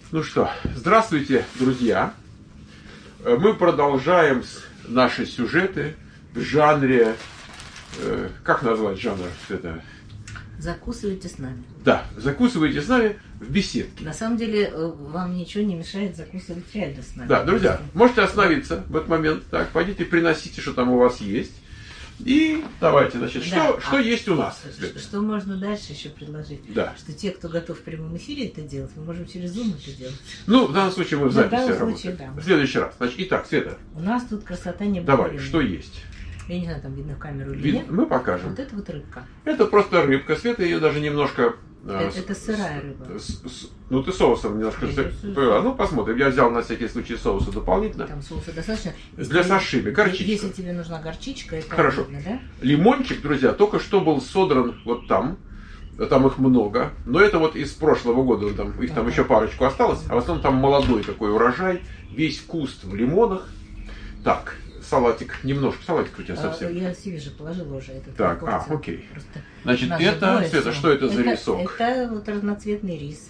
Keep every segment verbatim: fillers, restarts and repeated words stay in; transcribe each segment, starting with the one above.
Ну что, здравствуйте, друзья! Мы продолжаем наши сюжеты в жанре, э, как назвать жанр? Это... Закусывайте с нами. Да, закусывайте с нами в беседке. На самом деле, вам ничего не мешает закусывать реально с нами. Да, друзья, можете остановиться в этот момент. Так, пойдите, приносите, что там у вас есть. И давайте, значит, да. что, а что есть у нас? Что, что можно дальше еще предложить? Да. Что те, кто готов в прямом эфире это делать, мы можем через Zoom это делать. Ну, в данном случае мы в записи в работаем. случае, да. В следующий раз. Значит, итак, Света. У нас тут красота не Давай, что есть? Я не знаю, там видно в камеру или Вид... нет. Мы покажем. Вот это вот рыбка. Это просто рыбка. Света ее даже немножко... Это, с, это сырая рыба. С, с, ну, ты соусом немножко... С... Ну, посмотрим. Я взял на всякий случай соуса дополнительно. Там соуса достаточно. Для сашими. Горчичка. Если тебе нужна горчичка, это хорошо. Видно, да? Лимончик, друзья, только что был содран вот там. Там их много. Но это вот из прошлого года. Там, их там ага. еще парочку осталось. А в основном там молодой такой урожай. Весь куст в лимонах. Так, салатик. Немножко. Салатик у тебя совсем. А, я себе же положила уже этот. Так, а, окей. Значит, это, Света, что это, это за рисок? Это вот разноцветный рис.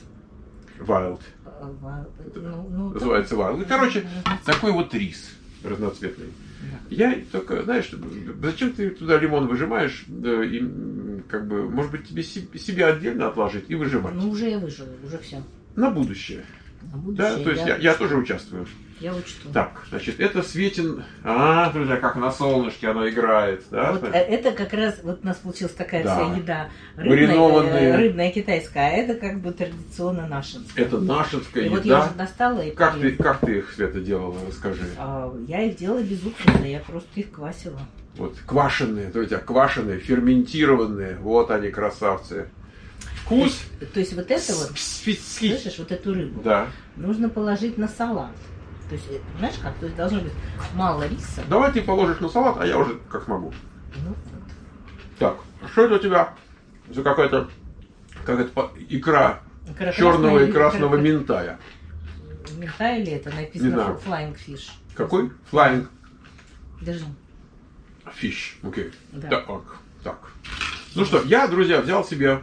Wild. Wild. Ну, ну, называется Wild. Короче, такой вот рис разноцветный. Да. Я только, знаешь, зачем ты туда лимон выжимаешь, да, и, как бы, может быть, тебе себе отдельно отложить и выжимать? Ну, уже я выжила, уже все. На будущее. На будущее. Да, то есть я, я, я тоже участвую. Я учту. Так, значит, это Светин... А, друзья, как на солнышке оно играет. Да? Вот это как раз, вот у нас получилась такая да. вся еда. Рыбная, рыбная китайская, а это как бы традиционно нашинская. Это нашинская и еда. Вот я уже достала и как ты, как ты их, Света, делала, расскажи. А, я их делала без уксуса, я просто их квасила. Вот, квашеные, то есть квашеные, ферментированные, вот они, красавцы. Вкус. То есть, то есть вот это вот, слышишь, вот эту рыбу да. нужно положить на салат. То есть, знаешь как, то есть должно быть мало риса. Давай ты положишь на салат, а я уже как смогу. Ну, вот. Так, что это у тебя за какая-то как это, икра, икра черного и красного икра, минтая? Минтая или это написано flying fish? Какой? Flying. Держи. Fish, окей. Okay. Да. Так, так. Ну что, я, друзья, взял себе,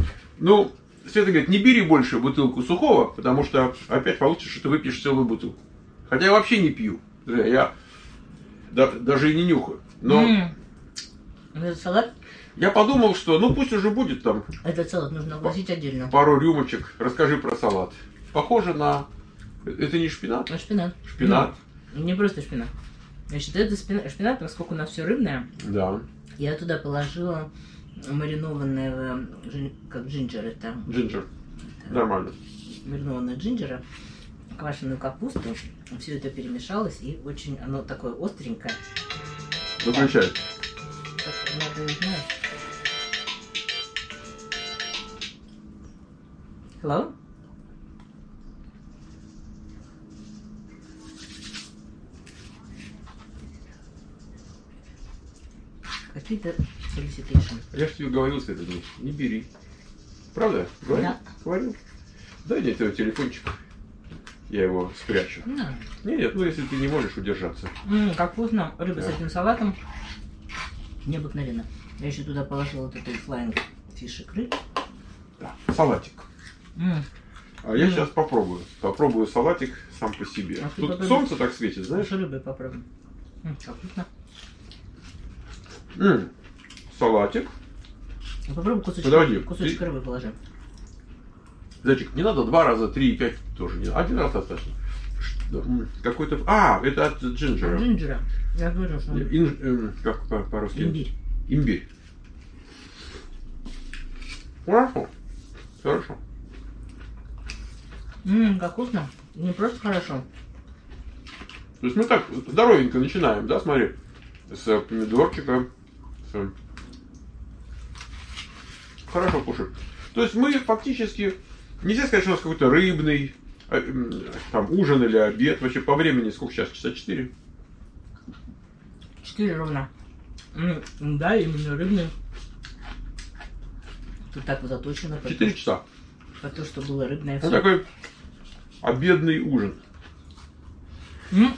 ну, Света говорит, не бери больше бутылку сухого, потому что опять получится, что ты выпьешь целую бутылку. Хотя я вообще не пью. Я да, даже и не нюхаю. Но mm. этот салат? Я подумал, что ну пусть уже будет там. Этот салат нужно огласить отдельно. Пару рюмочек. Расскажи про салат. Похоже на... Это не шпинат? А шпинат. Шпинат. Ну, не просто шпинат. Значит, это шпинат, шпинат, поскольку у нас все рыбное. Да. Я туда положила маринованное, как джинджер это. Джинджер. Это, нормально. Маринованное джинджера. Квашеную капусту, все это перемешалось, и очень оно такое остренькое. Выключай. Надо узнать. Hello? Какие-то solicitation. Я же тебе говорил, Света, не бери. Правда? Говорил? Да. Говорил. Дай мне твой телефончик. Я его спрячу. Да. Нет, нет, ну если ты не можешь удержаться. М-м, как вкусно. Рыба да. с этим салатом. Необыкновенно. Я еще туда положила вот эту flying fish икры. Да, салатик. М-м. А я м-м. сейчас попробую. Попробую салатик сам по себе. А Тут попробуй. Солнце так светит, знаешь? С рыбой попробуем. М-м, как вкусно. М-м. Салатик. А попробуй кусочек, Подожди, кусочек ты... рыбы положи. Зайчик, не надо два раза, три и пять тоже не надо. Один раз достаточно. Какой-то... А, это от джинджера. Джинджера. Я говорю, что... Ин... Эм, как по-русски? Имбирь. Имбирь. Хорошо. Хорошо. Ммм, как вкусно. Не просто хорошо. То есть мы так здоровенько начинаем, да, смотри. С помидорчика. С... Хорошо кушать. То есть мы фактически... Нельзя сказать, что у нас какой-то рыбный там ужин или обед. Вообще по времени сколько сейчас? Часа четыре? Четыре ровно. М-м, да, именно рыбный. Тут так вот заточено. Четыре часа. По то, что было рыбное. Вот такой обедный ужин. М-м.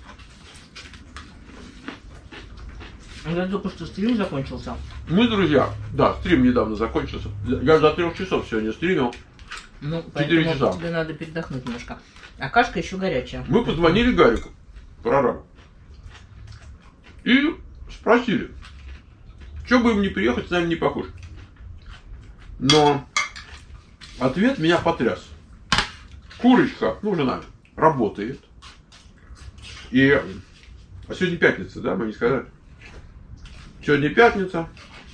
Я только что стрим закончился. Мы, друзья, да, стрим недавно закончился. Я до трех часов сегодня стримил. Ну, четыре поэтому часа. тебе надо передохнуть немножко. А кашка еще горячая. Мы позвонили Гарику, прорабу, и спросили, что бы им не приехать, с нами не покушать. Но ответ меня потряс. Курочка, ну, жена, работает. И... А сегодня пятница, да, мы не сказали? Сегодня пятница.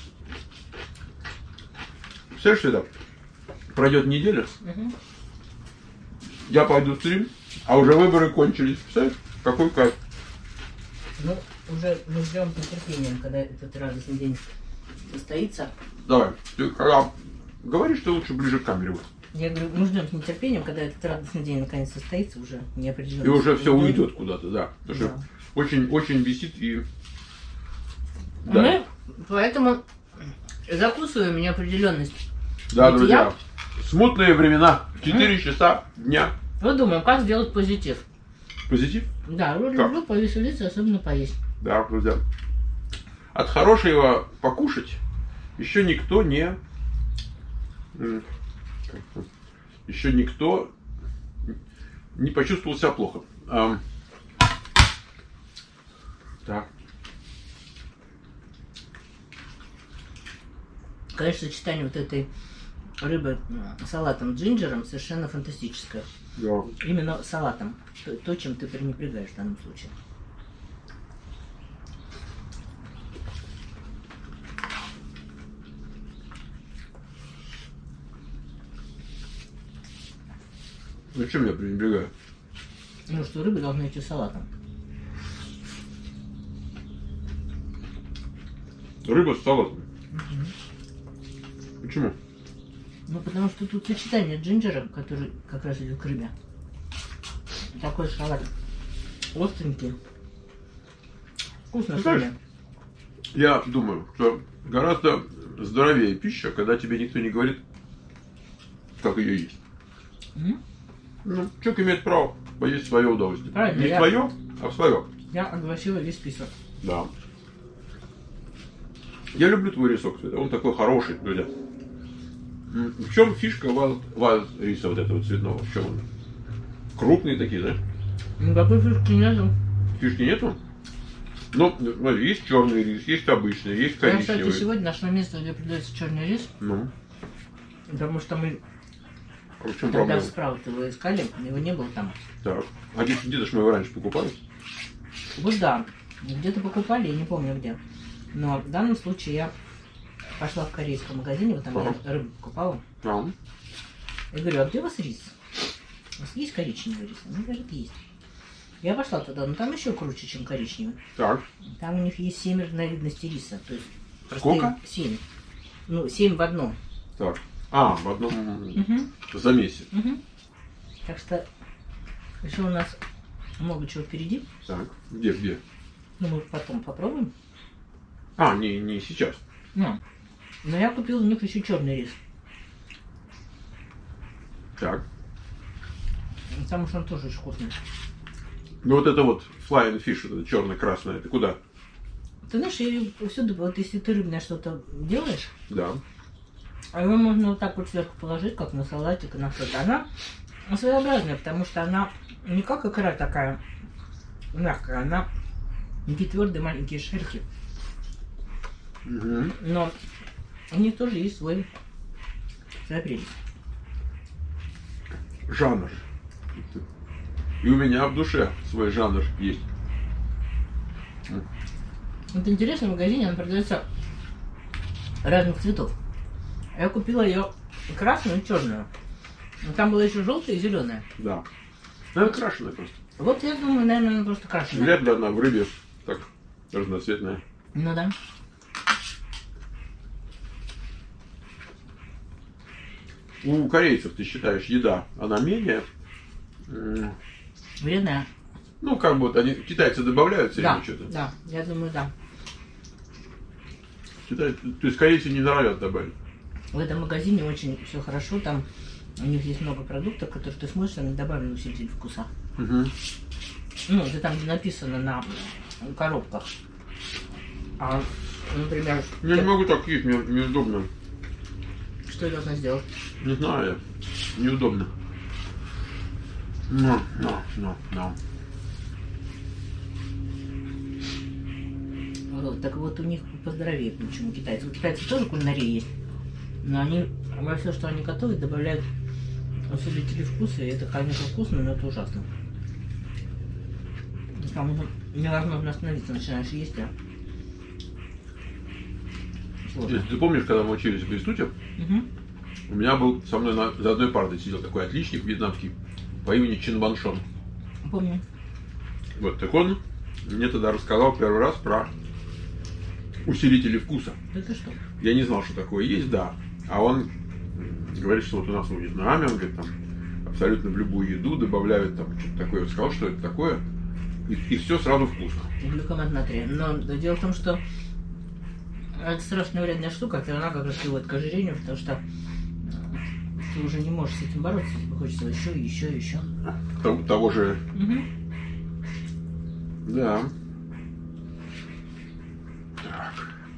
Представляешь, что это? Пройдет неделя, Угу. я пойду в стрим, а уже выборы кончились. Представляешь, какой кайф. Ну, уже мы ждем с нетерпением, когда этот радостный день состоится. Давай, ты когда говоришь, что лучше ближе к камере. Вот. Я говорю, мы ждем с нетерпением, когда этот радостный день наконец состоится, уже неопределенно. И уже все уйдет куда-то, да. Потому Да. что очень, очень бесит и... Мы поэтому закусываем неопределенность. Да, Ведь друзья, я- смутные времена, четыре часа дня. Вот думаем, как сделать позитив. Позитив? Да, я Как? люблю повеселиться, особенно поесть. Да, друзья. От хорошего покушать еще никто не... м, как это? Еще никто не почувствовал себя плохо. Ам. Так. Конечно, сочетание вот этой рыбы с салатом джинджером совершенно фантастическое. Да. Именно салатом. То, то, чем ты пренебрегаешь в данном случае. Зачем я пренебрегаю? Ну, что рыба должна идти с салатом. Рыба с салатом. Почему? Ну, потому что тут сочетание джинджера, который как раз идет к рыбе. Такой салат остренький. Вкусно, Ты знаешь, соленый. Я думаю, что гораздо здоровее пища, когда тебе никто не говорит, как ее есть. М? Ну, человек имеет право поесть в свое удовольствие. Правильно, Не я- свое, а в свое. Я огласила весь список. Да. Я люблю твой рисок, Света. Он такой хороший, друзья. М, В чем фишка wild, wild риса вот этого цветного? В чем он? Крупные такие, да? Никакой фишки нету. Фишки нету? Ну, смотри, есть черный рис, есть обычный, есть Я, кстати, коричневый. сегодня нашла место, где продается черный рис, Ну, потому что мы а в чем тогда проблема? в справке его искали, его не было там. Так. А где- где-то ж мы его раньше покупали? Вот да, где-то покупали, я не помню где. Но в данном случае я пошла в корейском магазине, вот там Ага. я рыбу покупала. А, Я говорю, а где у вас рис? У вас есть коричневый рис? Она говорит, есть. Я пошла туда, но там еще круче, чем коричневый. так. Там у них есть семь разновидностей риса. То есть Сколько? Семь. Ну, семь в одном. Так. А, в одном Угу. замесе. Угу. Так что еще у нас много чего впереди. Так. Где, где? Ну, мы потом попробуем. А, не, не сейчас. Ну, но я купила у них еще черный рис. Так. Потому что он тоже очень вкусный. Ну вот это вот flying fish, это черно-красное, это куда? Ты знаешь, я её всюду, вот если ты рыбное что-то делаешь, Да. а его можно вот так вот сверху положить, как на салатик и на что-то. Она своеобразная, потому что она не как икра такая мягкая, она такие твердые маленькие шерхи. Угу. Но у них тоже есть свой своя прелесть. Жанр. И у меня в душе свой жанр есть. Вот интересно, в магазине она продается разных цветов. Я купила ее красную и черную. Но там была еще желтая и зеленая. Да. Она крашеная просто. Вот я думаю, наверное, она просто крашеная. Вряд ли она в рыбе так разноцветная. Ну да. У корейцев, ты считаешь, еда, она менее... м, Вредная. Ну, как бы вот они, китайцы добавляют все Да, время что-то. да, я думаю, да. Китайцы, то есть корейцы не норовят добавить. В этом магазине очень все хорошо. Там у них есть много продуктов, которые ты смотришь, они добавлены усилитель вкуса. Угу. Ну, это там, где написано на коробках. А, например, Я не могу так есть, мне неудобно. что я должна сделать? Не знаю. неудобно. Ну, ну, ну, ну. Вот, так вот у них поздоровее, почему китайцы. У китайцев тоже кулинария есть, но они во все, что они готовят, добавляют усилители вкуса, и это, конечно, вкусно, но это ужасно. Там уже невозможно остановиться, начинаешь есть, а сложно. Если ты помнишь, когда мы учились в институте, Угу. у меня был со мной на, за одной партой сидел такой отличник вьетнамский по имени Чин Ван Шон. Помню. Вот, так он мне тогда рассказал первый раз про усилители вкуса. Это что? Я не знал, что такое есть, да. А он говорит, что вот у нас в Вьетнаме, он говорит, там абсолютно в любую еду добавляют там что-то такое. Я сказал, что это такое, и, и все сразу вкусно. Глюкомат натрия. Но дело в том, что это страшно вредная штука, и она как раз приводит к ожирению, потому что ты уже не можешь с этим бороться, тебе хочется еще, еще, еще. Того, того же, Угу. да. Так.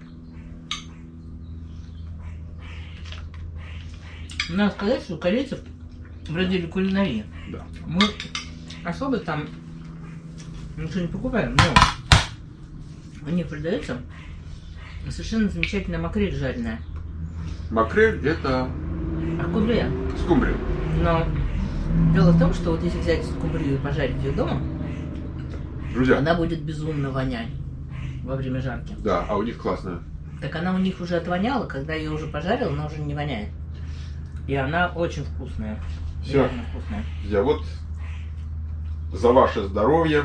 Надо сказать, что у корейцев в разделе кулинарии Да. мы особо там ничего не покупаем, но у них продается совершенно замечательная макрель жареная. Макрель это Скумбрия. скумбрия. Но дело в том, что вот если взять скумбрию и пожарить ее дома, Друзья, она будет безумно вонять во время жарки. да, а у них классная. Так она у них уже отвоняла, когда ее уже пожарил, она уже не воняет. И она очень вкусная. Всё. Реально вкусная. Друзья, вот за ваше здоровье.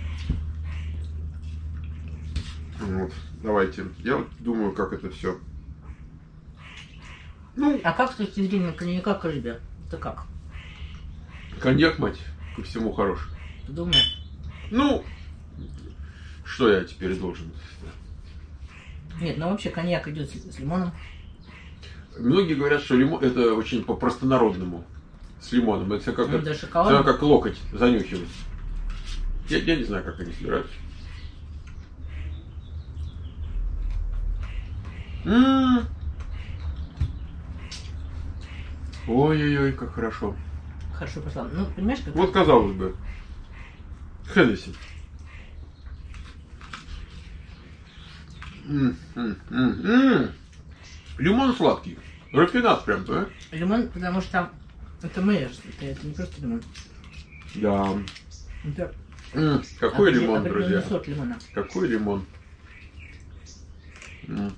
Вот, давайте. Я вот думаю, как это все. Ну, А как с точки зрения коньяка к рыбе? Это как? коньяк, мать, ко всему хорош. Ты думаешь? Ну, что я теперь должен? Нет, ну вообще коньяк идет с, с лимоном. Многие говорят, что лимон это очень по-простонародному. С лимоном. Это как, Ну, это, да, всё шоколад. равно как локоть занюхивать. Я, я не знаю, как они собираются. М. Ой-ой-ой, как хорошо. Хорошо пошла. Ну, понимаешь, как... Вот казалось бы. Хеннесси. М, м, м, м. Лимон сладкий. Рафинад прям, да? Лимон, потому что это майонез, это, это не просто лимон. Да. Это М, Какой определ- лимон, определенный друзья? сорт лимона. Какой лимон? М.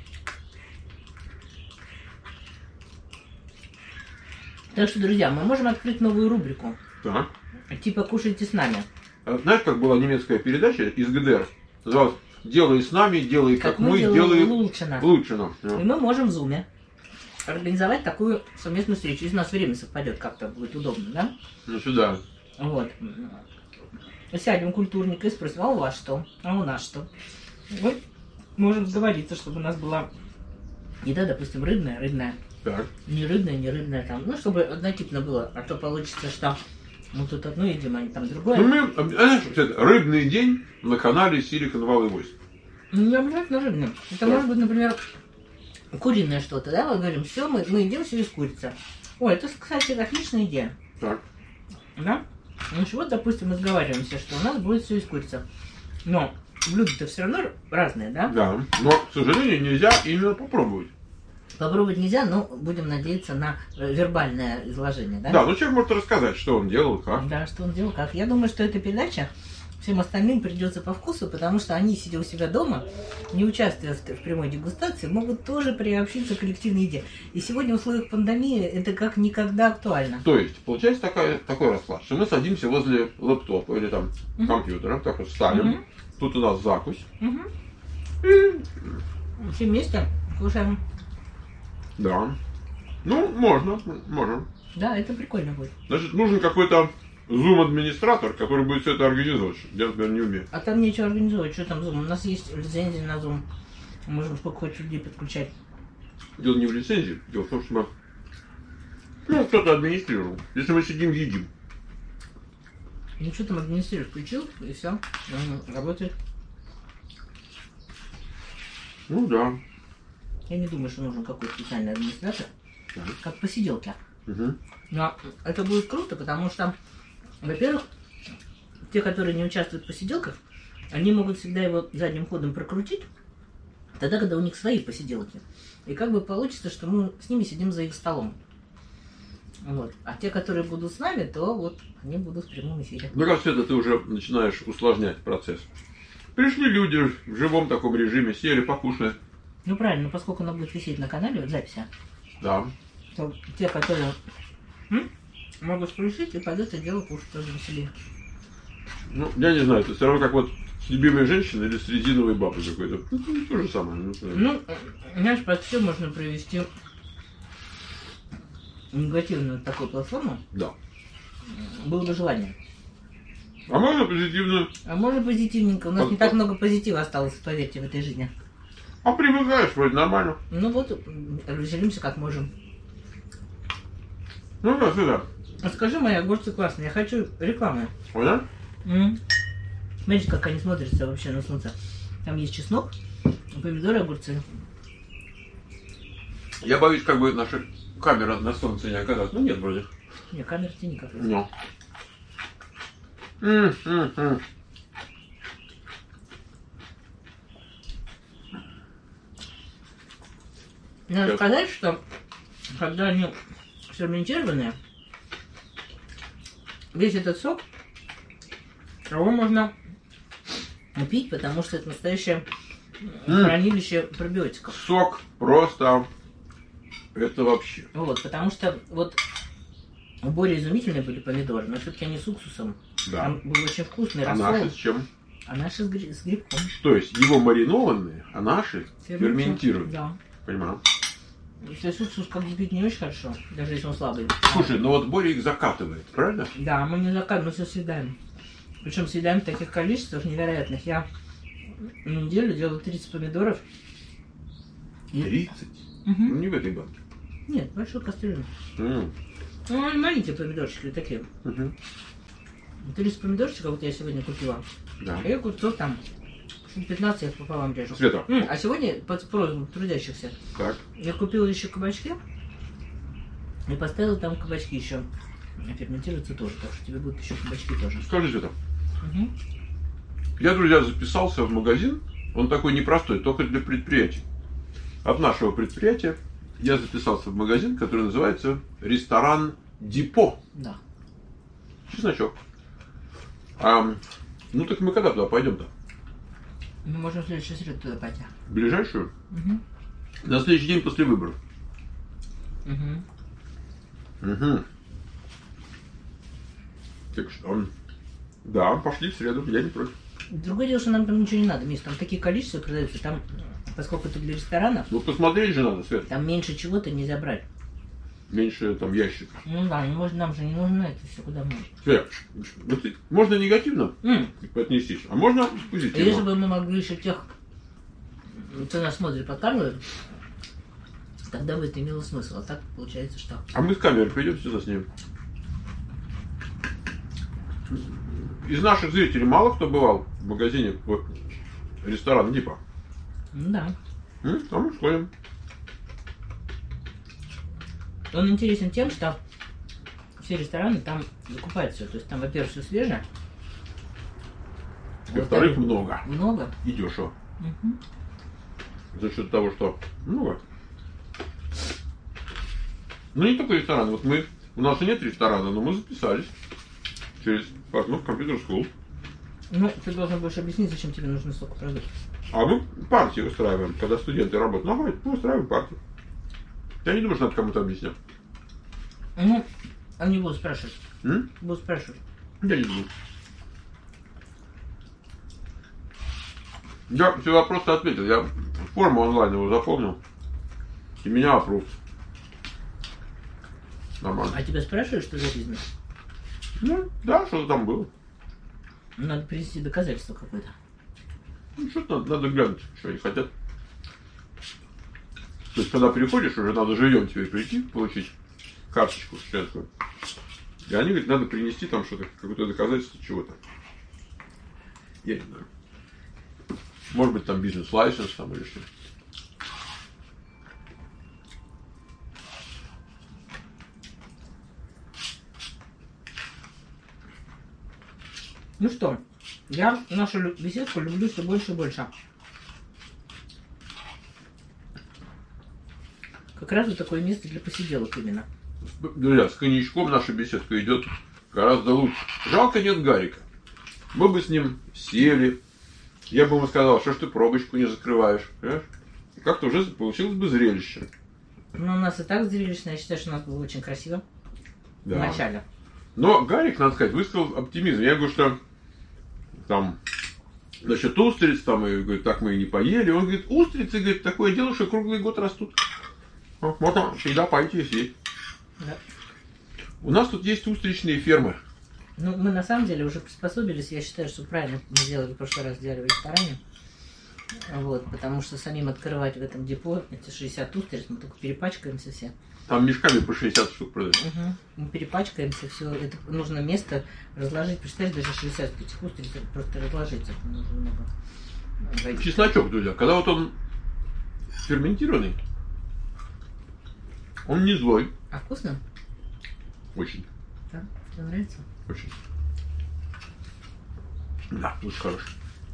Так что, друзья, мы можем открыть новую рубрику. Так. Типа «Кушайте с нами». А знаешь, как была немецкая передача из ГДР? Называлась «Делай с нами, делай как, Как мы мы, делаем делай лучше нас. лучше нам». И Да. мы можем в зуме организовать такую совместную встречу. Если у нас время совпадет, как-то будет удобно, да? Ну сюда. Вот. Сядем культурненько и спросим, а у вас что? А у нас что? Мы можем договориться, чтобы у нас была еда, допустим, рыбная, рыбная. Так. Не рыбная, не рыбная там. Ну, чтобы однотипно было. А то получится, что мы тут одно едим, а не там другое. Ну, мы, а, знаешь, вот это, рыбный день на канале Silicon Valley Voice. Ну, не обязательно рыбное. Это может быть, например, куриное что-то, да? Мы говорим, все, мы, мы едим все из курицы. Ой, это, кстати, отличная идея. Так. Да? Ну, вот, допустим, мы сговариваемся, что у нас будет все из курицы. Но блюда-то все равно разные, да? Да. Но, к сожалению, нельзя именно попробовать. Попробовать нельзя, но будем надеяться на э, вербальное изложение, да? Да, ну человек может рассказать, что он делал, как. Да, что он делал, как. Я думаю, что эта передача всем остальным придется по вкусу, потому что они, сидя у себя дома, не участвуя в, в прямой дегустации, могут тоже приобщиться к коллективной еде. И сегодня в условиях пандемии это как никогда актуально. То есть, получается такая, такой расклад, что мы садимся возле лэптопа или там Мгм. компьютера, так вот ставим, Мгм. тут у нас закусь, Угу. и Все вместе кушаем. да. Ну, можно, можем. Да, это прикольно будет. Значит, нужен какой-то зум-администратор, который будет все это организовать. Я, например, не умею. А там нечего организовывать, что там Zoom? У нас есть лицензия на Zoom. Можем сколько хочешь людей подключать. Дело не в лицензии, дело в том, что мы... Ну, кто-то администрировал. Если мы сидим, едим. Ну что там администрируешь, включил, и все, работает. Ну да. Я не думаю, что нужен какой-то специальный администратор, Так. как посиделки. Угу. Но это будет круто, потому что, во-первых, те, которые не участвуют в посиделках, они могут всегда его задним ходом прокрутить, тогда, когда у них свои посиделки. И как бы получится, что мы с ними сидим за их столом. Вот. А те, которые будут с нами, то вот они будут в прямом эфире. Мне кажется, это ты уже начинаешь усложнять процесс. Пришли люди в живом таком режиме, сели, покушали. Ну правильно, поскольку она будет висеть на канале, вот записи, Да. то те, которые м, могут включить и пойдут это дело кушать тоже веселее. Ну, я не знаю, это все равно как вот с любимой женщиной или с резиновой бабой какой-то. Ну, то же самое. Ну, Ну, знаешь, под все можно провести негативную такую платформу. да. Было бы желание. А можно позитивную? А можно позитивненько. У нас Вот не так так. много позитива осталось, поверьте, в этой жизни. А привыкаешь, вроде нормально. Ну вот, м, веселимся как можем. Ну да, сюда. А скажи, мои огурцы классные, я хочу рекламы. Понял? М. Смотрите, как они смотрятся вообще на солнце. Там есть чеснок, помидоры, огурцы. Я боюсь, как бы наша камера на солнце не оказалась. Ну нет, вроде. Не, камера тебе никак. Но. М-м-м. Надо Сейчас. сказать, что когда они ферментированные, весь этот сок, его можно пить, потому что это настоящее М. хранилище пробиотиков. Сок просто. Это вообще. Вот, потому что вот более изумительные были помидоры, но все-таки они с уксусом. Да. Там был очень вкусный А рассол. наши с чем? А наши с, гри- с грибком. То есть его маринованные, а наши ферментированные. Да. Понимаю. То есть уксус как бы пить не очень хорошо, даже если он слабый. Слушай, ну вот Боря их закатывает, правильно? Да, мы не заказываем, мы все съедаем. Причем съедаем в таких количествах невероятных. Я на неделю делаю тридцать помидоров. И- тридцать? Мгм. Ну не в этой банке. Нет, большую кастрюлю. М. Ну, они маленькие помидорчики такие. Мгм. тридцать помидорчиков вот я сегодня купила. Да. И огурцов там штук пятнадцать я их пополам режу. Света. М, а сегодня под просьбу трудящихся Так. я купила еще кабачки и поставила там кабачки еще. Ферментируются тоже, так что тебе будут еще кабачки тоже. Скажи, Света. Мгм. Я, друзья, записался в магазин. Он такой непростой, только для предприятий. От нашего предприятия я записался в магазин, который называется ресторан Депо. Да. Чесночок. А, ну так мы когда туда пойдем-то? Мы можем в следующую среду туда пойти. В ближайшую? Угу. На следующий день после выборов. Угу. Угу. Так что, да, пошли в среду, я не против. Другое дело, что нам там ничего не надо, Миш, там такие количества продаются, там, поскольку это для ресторанов, Ну посмотреть же надо, Свет. там меньше чего-то нельзя брать. Меньше там ящиков. Ну да, не может, нам же не нужно это все, куда мы. Свет, вот ты- можно негативно М. отнестись, а можно И Если позитивно. бы мы могли еще тех, кто нас смотрит, подкармливает, тогда бы это имело смысл. А так получается, что... А мы с камерой придем сюда снимем. Из наших зрителей мало кто бывал в магазине вот, ресторан Дипа. Ну да. М? А мы сходим. Он интересен тем, что все рестораны там закупают все. То есть там, во-первых, все свежее. Во-вторых, много. Много. И дешево. Мгм. За счет того, что много. Ну не только рестораны. Вот мы, у нас и нет ресторана, но мы записались через партнер Computer School. Ну, ты должен больше объяснить, зачем тебе нужны столько продуктов. А мы партии устраиваем, когда студенты работают. Ну, давай, мы устраиваем партию. Я не думаю, что надо кому-то объяснять. Ну, они будут спрашивать. М? Будут спрашивать. Я не думаю. Я всегда просто ответил. Я форму онлайн его заполнил. И меня опрув. Нормально. А тебя спрашивают, что за бизнес? Ну, да, что-то там было. Надо принести доказательство какое-то. Ну, что-то надо, надо глянуть, что они хотят. То есть, когда приходишь, уже надо живьем тебе прийти, получить карточку членскую. И они говорят, надо принести там что-то, какое-то доказательство чего-то. Я не знаю. Может быть, там бизнес-лайсенс там или что. Ну что, я нашу лю- беседку люблю все больше и больше. Как раз вот такое место для посиделок именно. Друзья, с коньячком наша беседка идет гораздо лучше. Жалко нет Гарика. Мы бы с ним сели. Я бы ему сказал, что ж ты пробочку не закрываешь. Понимаешь? И как-то уже получилось бы зрелище. Ну, у нас и так зрелищно. Я считаю, что у нас было очень красиво. Да. В начале. Но Гарик, надо сказать, высказал оптимизм. Я говорю, что там насчет устриц, там, и говорит, так мы и не поели. Он говорит, устрицы, говорит, такое дело, что круглый год растут. Можно всегда пойти и съесть. Да. У нас тут есть устричные фермы. Ну, мы на самом деле уже приспособились. Я считаю, что правильно мы сделали в прошлый раз, сделали в ресторане. Вот, потому что самим открывать в этом депо эти шестьдесят устриц, мы только перепачкаемся все. Там мешками по шестьдесят штук продают. Угу. Мы перепачкаемся, все. Это нужно место разложить. Представляешь, даже шестьдесят этих устриц просто разложить. Это нужно много. Чесночок, друзья, когда вот он ферментированный, он не злой. А вкусно? Очень. Да? Тебе нравится? Очень. Да, очень хороший.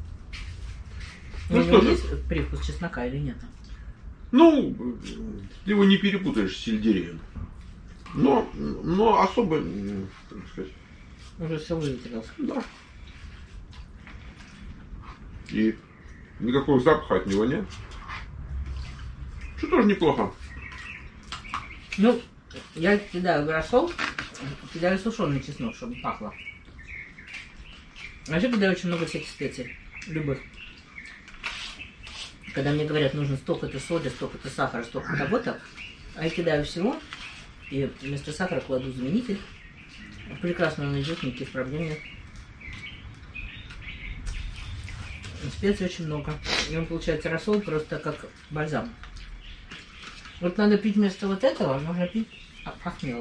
Ну, Ну что же, есть привкус чеснока или нет? ну, ты его не перепутаешь с сельдереем. Но, но особо, м, так сказать, Уже все выветрилось. да. И никакого запаха от него нет. Что тоже неплохо. Ну, я кидаю в рассол, кидаю сушеный чеснок, чтобы пахло. А еще кидаю очень много всяких специй, любых. Когда мне говорят, нужно столько-то соли, столько-то сахара, столько-то того-то, а я кидаю всего, и вместо сахара кладу заменитель. Прекрасно он идет, никаких проблем нет. Специй очень много. И он получается рассол просто как бальзам. Вот надо пить вместо вот этого, нужно пить похмел.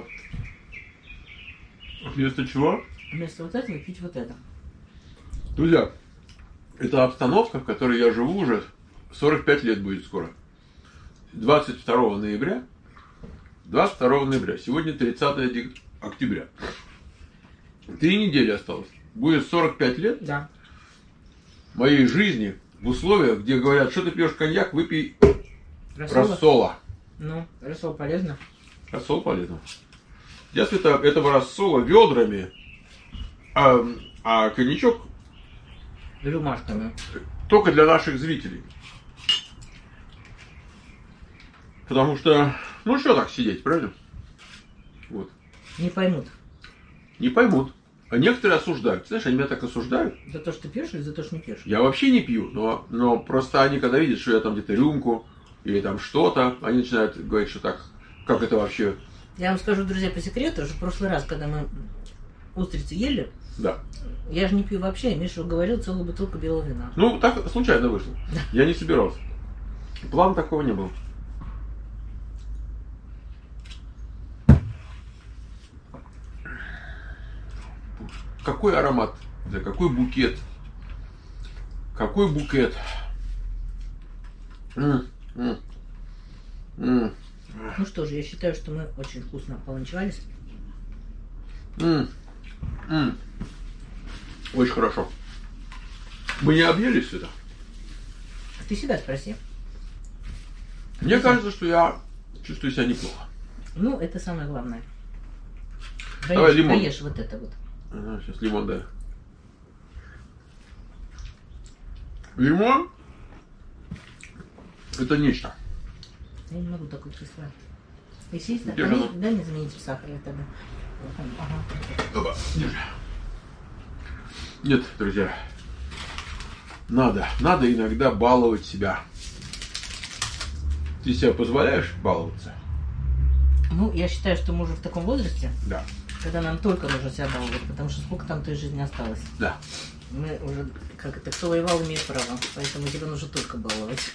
Вместо чего? Вместо вот этого пить вот это. Друзья, это обстановка, в которой я живу уже сорок пять лет будет скоро. двадцать второго ноября. двадцать второго ноября. Сегодня тридцатое октября. Три недели осталось. Будет сорок пять лет Да. моей жизни в условиях, где говорят, что ты пьешь коньяк, выпей Рассола? рассола. Ну, рассол полезно. Рассол полезно. Я с это- этого рассола ведрами, а, а коньячок Рюмашками. только для наших зрителей. Потому что, ну что так сидеть, правильно? Вот. Не поймут. Не поймут. А некоторые осуждают. Знаешь, они меня так осуждают. За то, что ты пьешь или за то, что не пьешь? Я вообще не пью, но, но просто они, когда видят, что я там где-то рюмку или там что-то, они начинают говорить, что так, как это вообще? Я вам скажу, друзья, по секрету, что в прошлый раз, когда мы устрицы ели, Да. я же не пью вообще, Миша говорил целую бутылку белого вина. Ну, так случайно вышло. Я не собирался. Плана такого не было. Какой аромат? Да, какой букет? Какой букет? М, м, м, Ну что же, я считаю, что мы очень вкусно поланчевались. м, м. Очень хорошо. Мы не объелись это? Ты себя спроси. Мне кажется, что я чувствую себя неплохо. Ну, это самое главное. Давай Поешь, лимон. поешь вот это вот. Ага, сейчас лимон дай. Лимон это нечто. Я не могу такой кислый. Если есть, Где дай, же оно? дай мне заменитель сахара тогда. Ага. Оба, держи. Нет, друзья. Надо, надо иногда баловать себя. Ты себя позволяешь баловаться? Ну, я считаю, что мы уже в таком возрасте, Да. когда нам только нужно себя баловать, потому что сколько там той жизни осталось. Да. Мы уже, как это, кто воевал, имеет право, поэтому тебе нужно только баловать.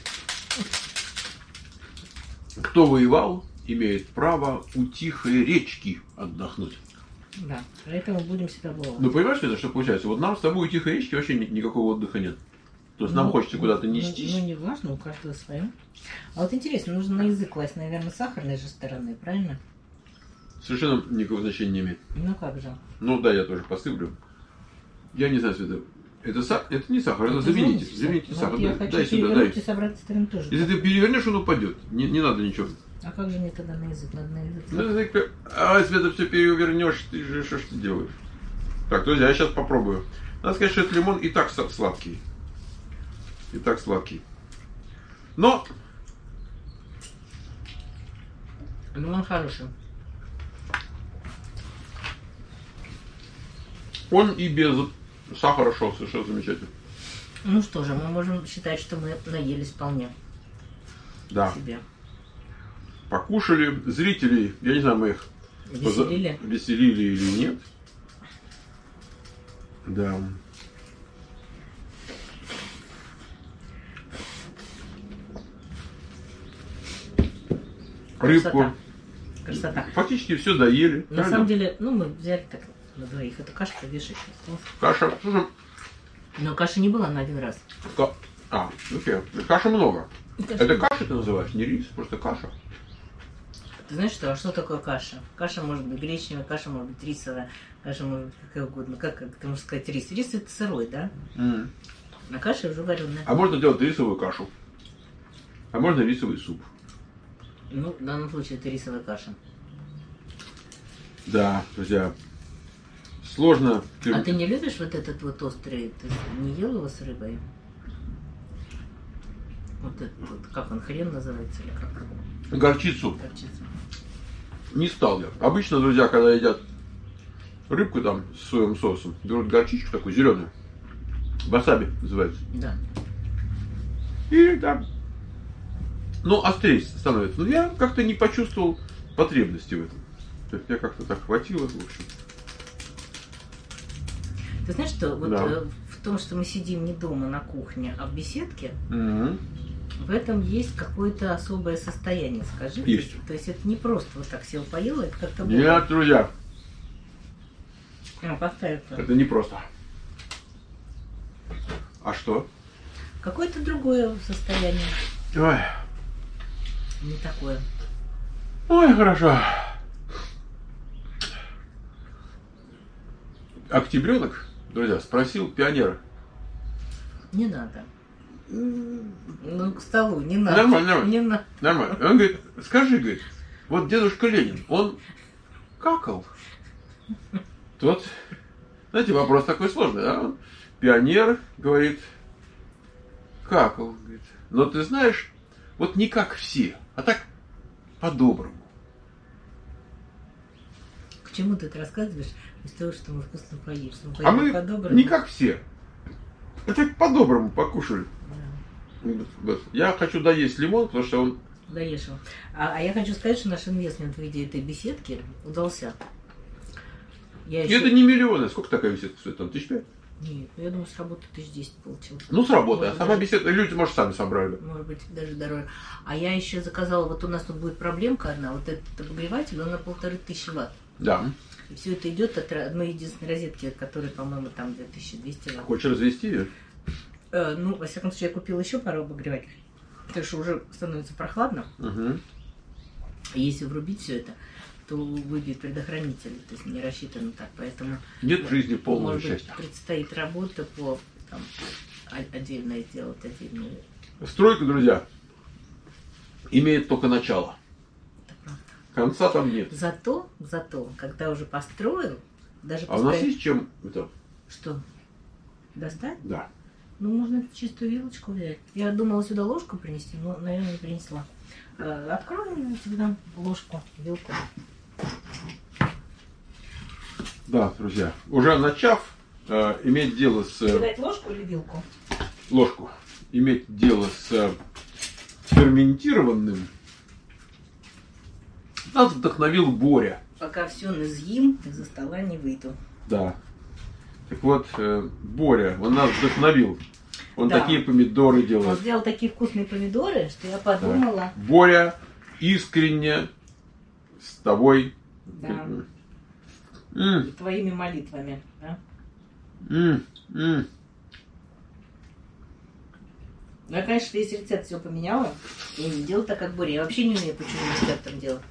Кто воевал, имеет право у тихой речки отдохнуть. Да, поэтому будем себя баловать. Ну, понимаешь, это что получается? Вот нам с тобой у тихой речки вообще ни- никакого отдыха нет. То есть нам Ну, хочется куда-то ну, нестись. Ну, не важно, у каждого свое. А вот интересно, нужно на язык класть, наверное, сахарной же стороны, правильно? Совершенно никакого значения не имеет. Ну как же. Ну да, я тоже посыплю. Я не знаю, что это. Это, са... это не сахар, это Ты заменитель. знаешь, Заменитель вот сахара. я Дай, хочу дай сюда, перевернуть дай. и с обратной стороны тоже. Если ты перевернешь, он упадет. Не, не надо ничего. А как же мне тогда на язык? Надо на язык. Ну, ты- А если это все перевернешь, ты же что ж ты делаешь? Так, друзья, я сейчас попробую. Надо сказать, что этот лимон и так са- сладкий. И так сладкий. Но Лимон хороший. он и без сахара шел совершенно замечательно. Ну что же, мы можем считать, что мы наелись вполне Да. себе. Покушали. Зрителей, я не знаю, мы их поза- Веселили. веселили или нет. Да. Рыбку. Красота. Красота. Фактически все доели. На правильно? самом деле, ну мы взяли так на двоих. Это кашка вешаешь. Каша. Слушай, Но каши не было на один раз. ка- А, окей. Каши много. Каши Это много. каша ты называешь? Не рис, просто каша. Ты знаешь что? А что такое каша? Каша может быть гречневая, каша может быть рисовая, каша может быть какая угодно. Как, как ты можешь сказать рис? Рис это сырой, да? М. А каша уже вареная. А можно делать рисовую кашу. А можно рисовый суп. Ну, в данном случае это рисовая каша. Да, друзья. Сложно. А ты не любишь вот этот вот острый? Ты не ел его с рыбой? Вот этот вот, как он, хрен называется или как? Горчицу Горчица. не стал я. Обычно, друзья, когда едят рыбку там с соевым соусом, берут горчичку такую зеленую. Васаби называется. Да. И там, ну, острее становится. Но я как-то не почувствовал потребности в этом. То есть меня как-то так хватило, в общем. Ты знаешь, что вот Да. э, в том, что мы сидим не дома на кухне, а в беседке, Мгм. в этом есть какое-то особое состояние, скажи. Есть. То есть это не просто вот так сел, поел, это как-то было. Нет, друзья, А, поставь это. это не просто. А что? Какое-то другое состояние, Ой, не такое. ой, хорошо. Октябренок, друзья, спросил пионера. Не надо. Ну, к столу, не надо. Нормально, нормально. Не надо. Нормально. Он говорит, скажи, говорит, вот дедушка Ленин, он какал? Тот, знаете, вопрос такой сложный, да? Он пионер, говорит, какал, говорит. Но ты знаешь, вот не как все, а так по-доброму. К чему ты это рассказываешь? Из того, что мы вкусно поели. Что мы А поели мы по-доброму. не как все. А так по-доброму покушали. Да. Вот. Я хочу доесть лимон, потому что он... Доешь его. А, а я хочу сказать, что наш инвестмент в виде этой беседки удался. Я И еще... это не миллионы. Сколько такая беседка стоит? Там тысяч пять? Нет, я думаю, с работы тысяч десять получил. Ну, с работы. А Может, сама даже- беседка, люди, может, сами собрали. Может быть, даже дороже. А я еще заказала, вот у нас тут будет проблемка одна, вот этот обогреватель, он на полторы тысячи ватт. Да. И все это идет от ра- одной единственной розетки, которая, по-моему, там две тысячи двести ватт. Хочешь развести ее? Э, ну, во всяком случае, я купила еще пару обогревателей. Потому что уже становится прохладно. Угу. И если врубить все это, то выбьет предохранитель. То есть не рассчитано так. Поэтому, Нет в жизни полного может быть, счастья. предстоит работа по там, о- отдельно сделать отдельную. Стройка, друзья, имеет только начало. Это правда. Конца там нет. Зато, зато, когда уже построил, даже А у нас пускай- есть чем это? Что? Достать? Да. Ну, можно чистую вилочку взять. Я думала сюда ложку принести, но, наверное, не принесла. Э, Откроем всегда ложку, вилку. Да, друзья. Уже начав э, иметь дело с... э, Дать ложку или вилку? ложку. Иметь дело с э, ферментированным, нас вдохновил Боря. Пока все назъем, из-за стола не выйду. Да. Так вот, э, Боря, он нас вдохновил. Он Да. такие помидоры Он делает. сделал такие вкусные помидоры, что я подумала, Боря искренне с тобой. да, М, и твоими молитвами. Да? м, м. Ну, я, конечно, весь рецепт все поменяла. И не делала так, как Боря. Я вообще не умею почему рецептом делать.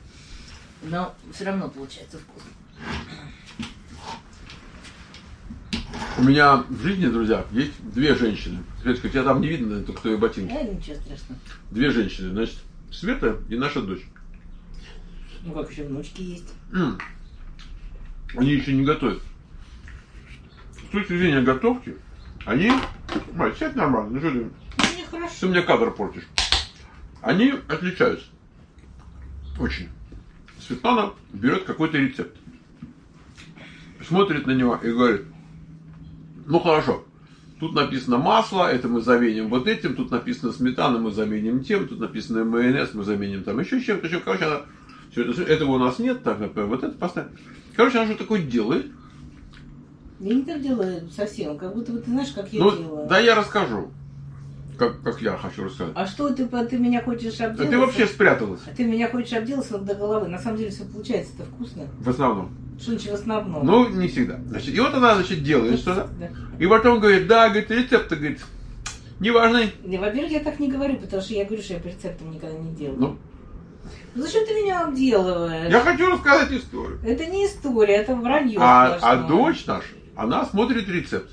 Но все равно получается вкусно. У меня в жизни, друзья, есть две женщины. Светочка, тебя там не видно, только твои ботинки. Да, ничего страшного. Две женщины. Значит, Света и наша дочь. Ну как еще внучки есть. М. Они еще не готовят. С точки зрения готовки, они... Мать, сядь нормально, ну что ты... Ну, мне хорошо. Ты мне кадр портишь. Они отличаются. Очень. Светлана берет какой-то рецепт. Смотрит на него и говорит: ну хорошо, тут написано масло, это мы заменим вот этим, тут написано сметана, мы заменим тем, тут написано майонез, мы заменим там еще чем-то. Еще, короче, она... Все это, этого у нас нет, так, например, вот это поставим. Короче, она что такое делает? Я не так делаю совсем, как будто ты знаешь, как я Ну, делаю. да, я расскажу. Как, как я хочу рассказать. А что ты, ты меня хочешь А обделать? ты вообще спряталась. А ты меня хочешь обделать с ног до головы. На самом деле все получается, это вкусно. В основном. Что ничего в основном. Ну, не всегда. Значит, и вот она, значит, делает что-то. Да. И потом говорит: да, говорит, рецепт, говорит, неважный. Не, во-первых, я так не говорю, потому что я говорю, что я по рецептам никогда не делаю. Ну, Ну зачем ты меня обделываешь? я хочу рассказать историю. Это не история, это вранье. А, а сплошное. дочь наша, она смотрит рецепт.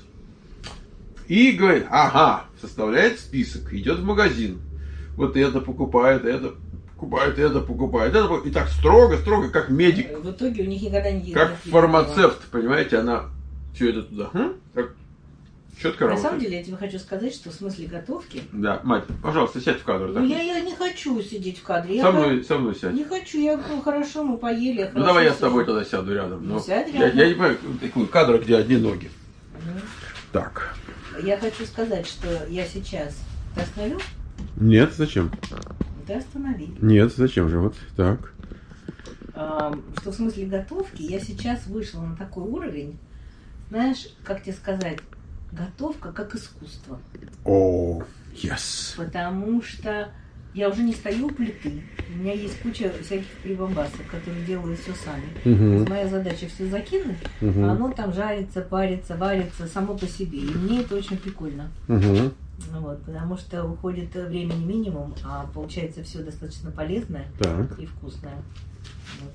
И говорит: ага, составляет список, идет в магазин. Вот это покупает, это покупает, это покупает, это покупает. И так строго, строго, как медик, В итоге у них никогда не как не фармацевт, понимаете, она все это туда. М? Так четко На работает. самом деле, я тебе хочу сказать, что в смысле готовки... Да, мать, пожалуйста, сядь в кадр. Ну, Так. я, я не хочу сидеть в кадре. Я Со х- мной, со мной сядь. Не хочу, я ну, хорошо, мы поели. я Ну хорошо давай я с тобой сижу. тогда сяду рядом. Ну, Ну, сядь я, рядом. я не понимаю, такой кадр, где одни ноги. Мгм. Так. Я хочу сказать, что я сейчас... Ты остановил? Нет, зачем? Ты останови. Нет, зачем же? Вот так. А, что в смысле готовки я сейчас вышла на такой уровень, знаешь, как тебе сказать, готовка как искусство. О, yes. Потому что я уже не стою у плиты. У меня есть куча всяких прибамбасов, которые делаю все сами. Мгм. Моя задача все закинуть, Мгм. а оно там жарится, парится, варится само по себе. И мне это очень прикольно. Мгм. Ну вот, потому что уходит времени минимум, а получается все достаточно полезное Так. и вкусное. Вот.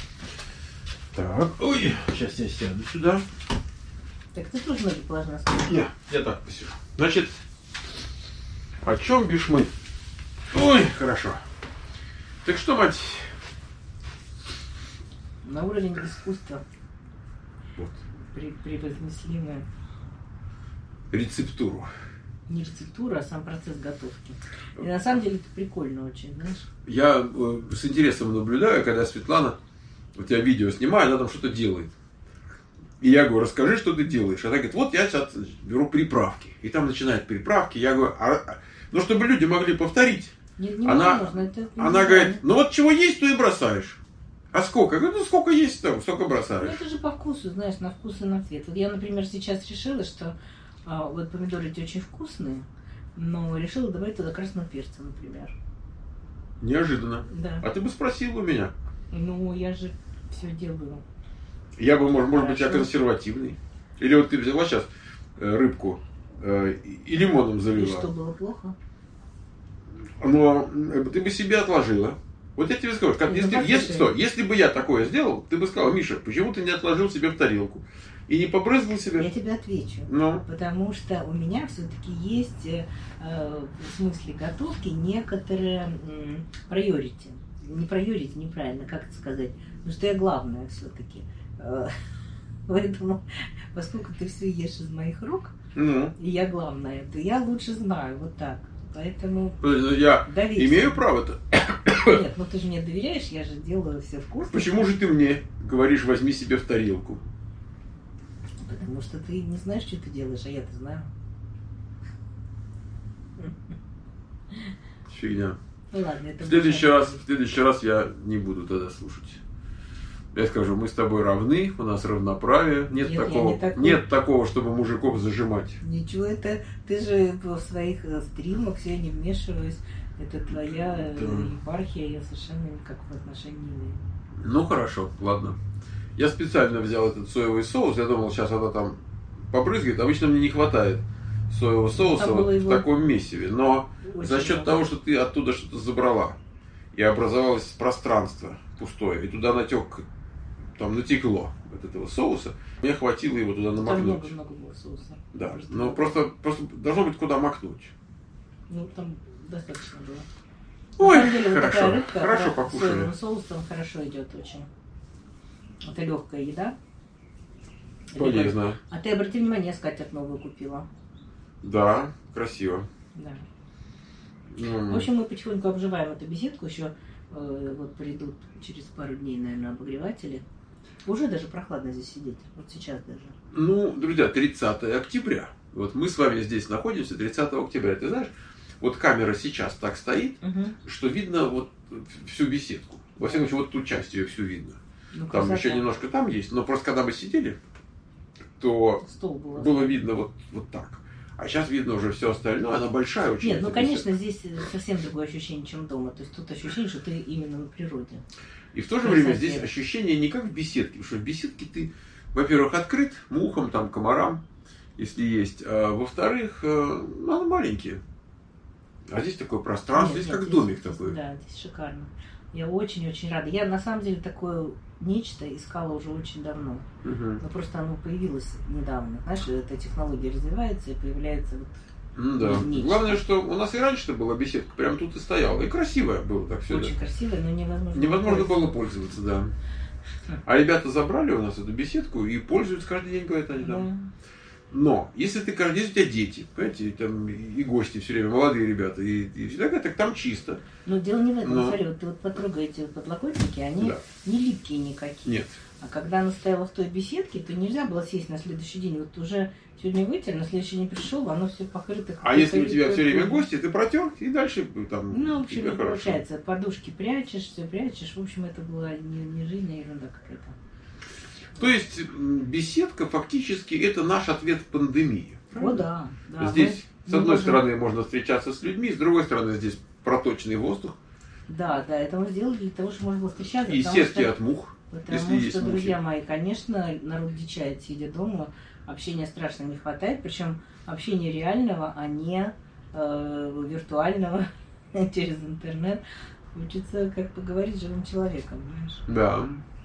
Так. Ой, сейчас я сяду сюда. Так ты тоже ноги положи на стол. Не, я так посижу. Значит, о чем бишь мы? Ой, хорошо. Так что, мать? На уровень искусства Вот. при, превознесли мы Рецептуру. не рецептуру, а сам процесс готовки. И на самом деле это прикольно очень, знаешь. Я э, с интересом наблюдаю, когда Светлана, вот я видео снимаю, она там что-то делает. И я говорю: расскажи, что ты делаешь. Она говорит: вот я сейчас беру приправки. И там начинает приправки. Я говорю: а, а, ну, чтобы люди могли повторить. Не, не Она- можно, это Она говорит: ну вот чего есть, то и бросаешь. А сколько? Я говорю: ну сколько есть, там, столько ну, бросаешь. это же по вкусу, знаешь, на вкус и на цвет. Вот я, например, сейчас решила, что а, вот помидоры эти очень вкусные, но решила добавить туда красного перца, например. Неожиданно. Да. А ты бы спросил у меня. Ну, я же все делаю. Я бы, может, может быть, я Хорошо. консервативный. Или вот ты взяла сейчас э, рыбку э, и, и лимоном И залила. что, было плохо? Но э, ты бы себе отложила. Вот я тебе скажу, как, Ну, если, послушай. если, что, если бы я такое сделал, ты бы сказал: Миша, почему ты не отложил себе в тарелку? И не побрызгал себе? Я тебе отвечу. Ну, Потому что у меня все-таки есть э, в смысле готовки некоторые приорити. Не приорити, неправильно, как это сказать. Потому что я главная все-таки. Поэтому, поскольку ты все ешь из моих рук, ну. и я главная, то я лучше знаю, вот так. Поэтому Я доверься. имею право-то. Нет, ну ты же мне доверяешь, я же делаю все вкусно. Почему же ты мне говоришь: возьми себе в тарелку? Потому что ты не знаешь, что ты делаешь, а я-то знаю. Фигня. Ну ладно, это В следующий будет- раз, в следующий раз я не буду тогда слушать. Я скажу: мы с тобой равны, у нас равноправие. Нет, Нет, я такого, не такой. нет такого, чтобы мужиков зажимать. Ничего, это ты же в своих э, стримах все не вмешиваюсь. Это твоя э, Да. епархия, я совершенно никакого отношения не имею. Ну хорошо, ладно. Я специально взял этот соевый соус. Я думал, сейчас она там побрызгает. Обычно мне не хватает соевого соуса Там вот было в его таком месиве. Но Очень за счет много. того, что ты оттуда что-то забрала, и образовалось пространство пустое, и туда натек, там натекло от этого соуса. Мне хватило его туда Там намакнуть. много-много было соуса. Да, Просто но было. просто, просто должно быть куда макнуть. Ну, там достаточно было. Ой, На самом деле, вот хорошо, такая рыбка, хорошо она покушали. с соевым соусом хорошо идет очень. Это легкая еда. Полезно. А ты обрати внимание, я скатерть новую купила. Да, красиво. Да. М. В общем, мы потихоньку обживаем эту беседку. Еще э, вот придут через пару дней, наверное, обогреватели. Уже даже прохладно здесь сидеть. Вот сейчас даже. Ну, друзья, тридцатое октября. Вот мы с вами здесь находимся тридцатого октября. Ты знаешь, вот камера сейчас так стоит, Угу. что видно вот всю беседку. Во всяком случае, вот ту часть ее всю видно. Ну, Там красота. еще немножко там есть, но просто когда мы сидели, то Стол был. было видно вот, вот так. А сейчас видно уже все остальное. Она большая очень. Нет, ну эта конечно, беседка. здесь совсем другое ощущение, чем дома. То есть тут ощущение, что ты именно на природе. И в то же красоте. время здесь ощущение не как в беседке. Потому что в беседке ты, во-первых, открыт мухам, там, комарам, если есть. А во-вторых, э, ну, она маленькие. А здесь такое пространство, Нет, здесь нет, как домик здесь- такой. Да, здесь шикарно. Я очень-очень рада. Я на самом деле такое нечто искала уже очень давно. Мгм. Но просто оно появилось недавно. Знаешь, эта технология развивается и появляется вот... Ну да. Нечто. Главное, что у нас и раньше-то была беседка, прям тут и стояла. И красивая было так все. Очень красивое, но невозможно. Невозможно пользоваться. было пользоваться, да. А ребята забрали у нас эту беседку и пользуются каждый день, говорят они там. Да. Но если ты каждый день, у тебя дети, понимаете, и, там, и гости все время, молодые ребята, и, и всегда говорят, так там чисто. Но дело не в этом. Но- Смотри, вот ты вот потрогай эти вот подлокотники, они Да. не липкие никакие. Нет. А когда она стояла в той беседке, то нельзя было сесть на следующий день. Вот уже сегодня вытер, на следующий день пришел, оно все покрыто. А если у тебя какой-то все время липкой. гости, ты протер, и дальше там Ну, в общем, тебе не хорошо. получается. Подушки прячешь, все прячешь. В общем, это была не, не жизнь, а ерунда какая-то. То есть м, беседка фактически это наш ответ пандемии. О, правильно? да. да. Здесь, Мы- с мы одной можем- стороны, можно встречаться с людьми, с другой стороны, здесь проточный воздух Да, да, это мы сделали для того, чтобы можно было встречаться. и потому сетки что- от мух. Потому если есть что, мухи. друзья мои, конечно, народ дичает, сидя дома, общения страшно не хватает, причем общения реального, а не э, виртуального через интернет. Хочется как поговорить с живым человеком, знаешь. Да.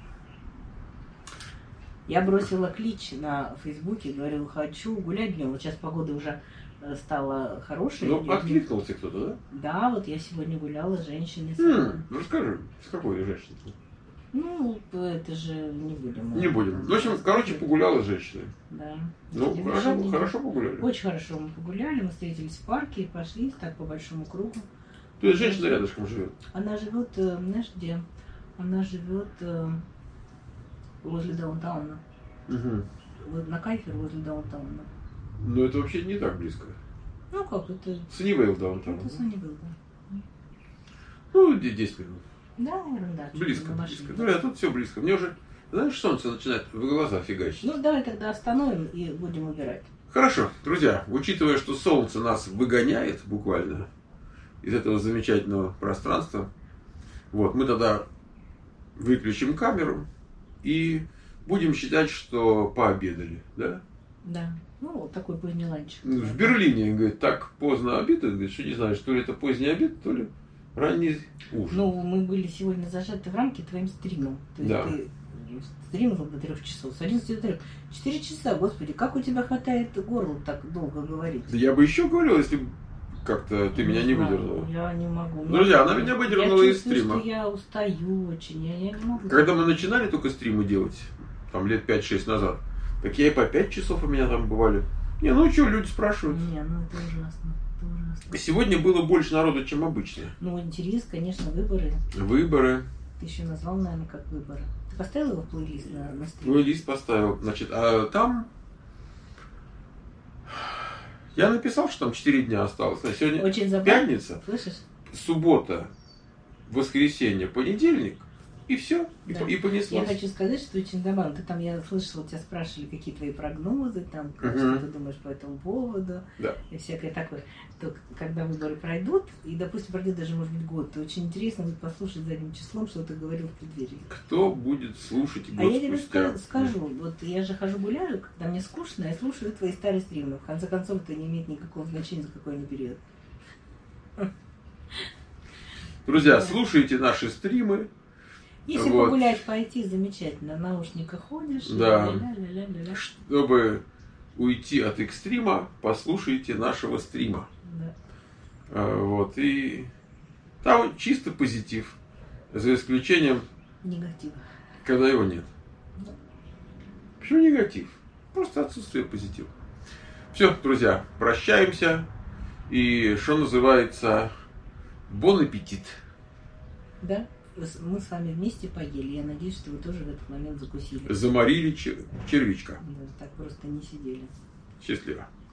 Я бросила клич на Фейсбуке, говорю, хочу гулять днем. Вот сейчас погода уже э, стала хорошая. Ну, и- откликнулся кто-то, да? Да, вот я сегодня гуляла с женщиной. с- М, ну расскажи, с какой женщиной? Ну, это же не будем. Не будем. Ну, в общем, короче, погуляла с женщиной. Да. Ну, Следующий хорошо, день. хорошо погуляли. Очень хорошо мы погуляли, мы встретились в парке и пошли так по большому кругу. То есть женщина рядышком живет. Она живет, э, знаешь где? Она живет э, возле даунтауна. Угу. Вот на Кайфер возле даунтауна. Но это вообще не так близко. Ну как, это, Саннивейл даунтаун. это Sunny был, да. Ну, где десять минут. Да, ерунда. Близко, на машине. близко. Ну, я тут все близко. Мне уже, знаешь, солнце начинает в глаза фигачить. Ну, давай тогда остановим и будем убирать. Хорошо, друзья, учитывая, что солнце нас выгоняет буквально из этого замечательного пространства, вот, мы тогда выключим камеру и будем считать, что пообедали, да? Да. Ну, вот такой поздний ланч. В Берлине, говорит, так поздно обедают, говорит, что не знаешь, то ли это поздний обед, то ли ранний ужин. Ну, мы были сегодня зажаты в рамки твоим стримом. То есть Да. ты стримил до трех часов, с одиннадцати до трех. Четыре часа, господи, как у тебя хватает горла так долго говорить? Да я бы еще говорил, если бы как-то ты меня не знаю, выдержала. Я не могу. Друзья, Я- она меня выдернула я из чувствую, стрима. что я устаю очень, я, я не могу. Когда мы начинали только стримы делать, там лет пять-шесть назад, так я и по пять часов у меня там бывали. Не, ну что, люди спрашивают. Не, ну это ужасно, это ужасно. Сегодня было больше народу, чем обычно. Ну, интерес, конечно, выборы. Выборы. Ты еще назвал, наверное, как выборы. Ты поставил его в плейлист на, на стрим? Плейлист поставил. Значит, а там... Я написал, что там четыре дня осталось. А сегодня Очень забавно. пятница, Слышишь? суббота, воскресенье, понедельник. И все. И, Да. по- и Я понеслось. хочу сказать, что очень забавно. Ты там, я слышала, тебя спрашивали, какие твои прогнозы, там, как, Мгм. что ты думаешь по этому поводу, Да. и всякое такое. То, когда выборы пройдут, и, допустим, пройдет даже, может быть, год, то очень интересно будет послушать задним числом, что ты говорил в преддверии. Кто будет слушать А год я тебе спустя? ска- скажу, вот я же хожу гуляю, когда мне скучно, я слушаю твои старые стримы. В конце концов, это не имеет никакого значения, за какой они период. Друзья, слушайте наши стримы. Если вот. погулять, пойти, замечательно. В наушниках ходишь. Да. ля-ля-ля-ля-ля. Чтобы уйти от экстрима, послушайте нашего стрима. Да. А, вот. И там чисто позитив. За исключением, Негатив. когда его нет. Да. Почему негатив? Просто отсутствие позитива. Все, друзья, прощаемся. И, что называется, бон аппетит. Да? Мы с вами вместе поели. Я надеюсь, что вы тоже в этот момент закусили. Заморили чер- червячка. Да, так просто не сидели. Счастливо.